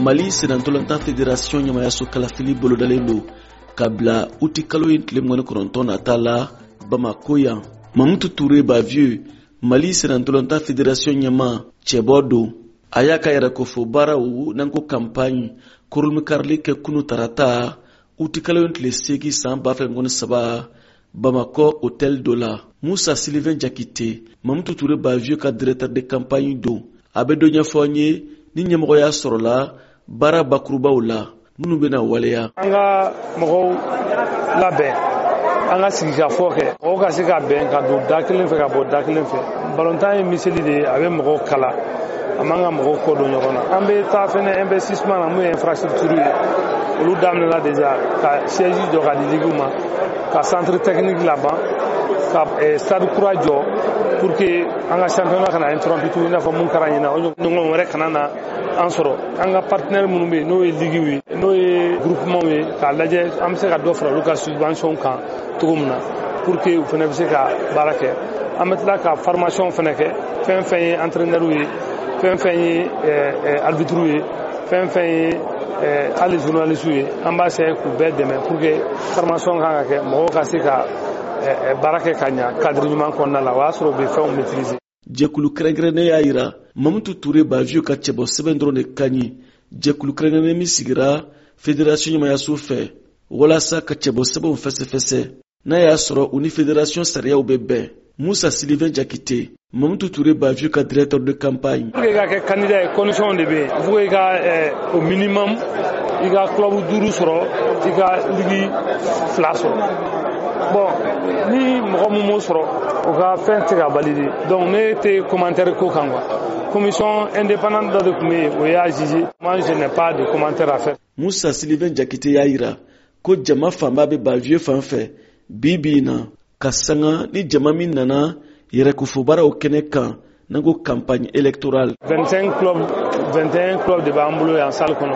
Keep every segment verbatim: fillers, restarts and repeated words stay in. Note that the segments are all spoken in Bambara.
Mali senantolanta fédération ɲamayaso kalafili bolodalen do ka bila uti kalo ye tile mɔni kɔnɔntɔn nata la Bamako yan. Mamutu Touré ba vieux Mali senantolanta fédération ɲama cɛbɔ do. A y'a ka yɛrɛ ko fɔ baaraw n'an ko campagne kurulumikarili kɛ kunu tarata uti kalo ye tile segi san ba fila ni saba Bamako hôtel do la. Musa Sylvain Jakite Mamutu Touré ba vieux ka directeur de campagne do. A bɛ dɔ ɲɛfɔ an ye ni ɲɛmɔgɔya sɔrɔla baara bakurubaw la minnu bɛna waleya. An ka mɔgɔw labɛn, an ka sigikafɔ kɛ, mɔgɔw ka se ka bɛn ka don da kelen fɛ ka bɔ da kelen fɛ. Balontan ye miseli de ye, a bɛ mɔgɔw kala, a man ka mɔgɔw kɔ don ɲɔgɔn na. An bɛ taa fɛnɛ investissement na mun ye infrastructure ye, olu daminɛna déjà ka siège jɔ ka di ligue ma, ka centre technique laban, ka stade kura jɔ pour que an ka championnat kana interrompu i n'a fɔ mun kɛra ɲina o ɲɔgɔn wɛrɛ kana na an sɔrɔ. An ka partenaire minnu bɛ yen n'o ye ligue ye n'o ye groupement ye k'a lajɛ an bɛ se ka dɔ fara olu ka subvention kan cogo min na pour que u fana bɛ se ka baara kɛ. An bɛ tila ka formation fana kɛ fɛn fɛn ye entraîneur ye fɛn fɛn ye arbitre ye fɛn fɛn ye hali journaliste ye an b'a se k'u bɛɛ dɛmɛ pour que formation kan ka kɛ mɔgɔw ka se ka baara kɛ ka ɲa cadre ɲuman kɔnɔna la o y'a sɔrɔ u bɛ fɛnw maîtriser. Jɛkulu kɛrɛnkɛrɛnnen y'a yira Mamutu Touré ba vieux ka cɛbɔ sɛbɛn dɔrɔn de ka ɲi. Jɛkulu kɛrɛnkɛrɛnnen min sigira fédération ɲamayaso fɛ walasa ka cɛbɔ sɛbɛnw fɛsɛfɛsɛ n'a y'a sɔrɔ u ni fédération sariyaw bɛ bɛn. Musa Sylvain Jakite Mamutu Touré ba vieux ka directeur de campagne. Pour que i ka kɛ candidat ye condition de bɛ yen. Il faut i ka au minimum i ka club duuru sɔrɔ i ka ligue fila sɔrɔ. Bon, ni mɔgɔ mun m'o sɔrɔ o ka fɛn tɛ ka valide. Donc ne tɛ commentaire ko kan quoi. Commission indépendante dɔ de tun bɛ yen o y'a jugé. Moi je n'ai pas de commentaire à faire. Musa Sylvain Jakite y'a yira ko jama fanba bɛ ba vieux fan fɛ bi bi in na ka sanga ni jama min nana yɛrɛkofɔbaaraw kɛnɛ kan n'an ko campagne électorale. vingt-cinq clubs vingt et un clubs de b'an bolo yan salle kɔnɔ.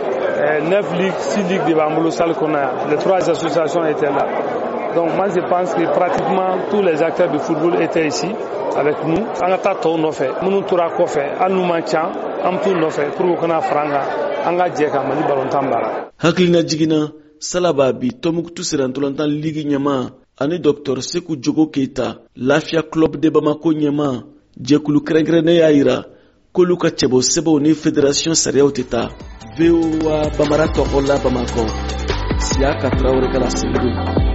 neuf ligues six ligues de b'an bolo salle kɔnɔ yan. Les trois associations étaient là. Donc moi je pense que pratiquement tous les acteurs du football étaient ici avec nous. An ka taa tɔw nɔfɛ minnu tora kɔfɛ hali n'u man ca an bɛ t'u nɔfɛ pour que u kana fara an kan an ka jɛ ka Mali balontan baara. Hakilina jiginna Salaba bi Tombouctou senantolanta ligue ɲɛma ani docteur Sekou Jogo Keita Lafiya club de Bamako ɲɛma jɛkulu kɛrɛnkɛrɛnnen y'a yira k'olu ka cɛbɔ sɛbɛnw ni fédération sariyaw tɛ taa. V O A Bamara tɔgɔ la Bamako Siaka Traoré ka laseli don.